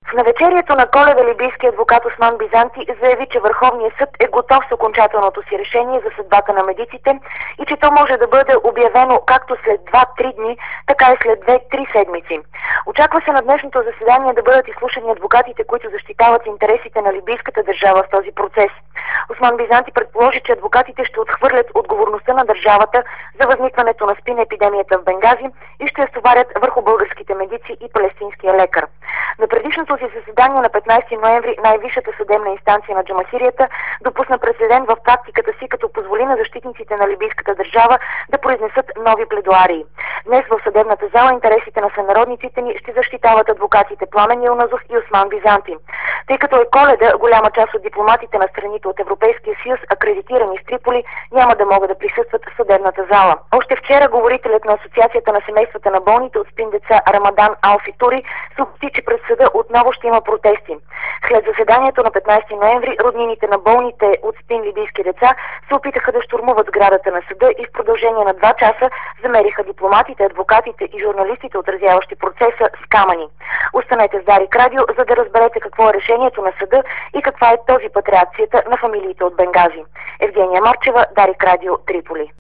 В навечерието на Коледа либийският адвокат Осман Бизанти заяви, че Върховният съд е готов с окончателното си решение за съдбата на медиците и че то може да бъде обявено както след 2-3 дни, така и след 2-3 седмици. Очаква се на днешното заседание да бъдат изслушани адвокатите, които защитават интересите на либийската държава в този процес. Осман Бизанти предположи, че адвокатите ще отхвърлят отговорността на държавата за възникването на спин епидемията в Бенгази и ще я стоварят върху българските медици и палестинския лекар. На предишното си заседание на 15 ноември най-висшата съдебна инстанция на Джамахирията допусна прецедент в практиката си, като позволи на защитниците на либийската държава да произнесат нови пледоарии. Днес в съдебната зала интересите на сънародниците ни ще защитават адвокатите Пламен Йилмазов и Осман Бизанти. Тъй като е Коледа, голяма част от дипломатите на страните от Европейския съюз, акредитирани в Триполи, няма да могат да присъстват в съдебната зала. Още вчера говорителят на Асоциацията на семействата на болните от спин деца Рамадан Алфи Тури съобщи, че пред съда отново ще има протести. След заседанието на 15 ноември роднините на болните от спин либийски деца се опитаха да щурмуват сградата на съда и в продължение на 2 часа замериха дипломатите, адвокатите и журналистите, отразяващи процеса, с камъни. Останете с Дарик Радио, за да разберете какво е решението на съда и каква е този път реакцията на фамилиите от Бенгази. Евгения Марчева, Дарик Радио, Триполи.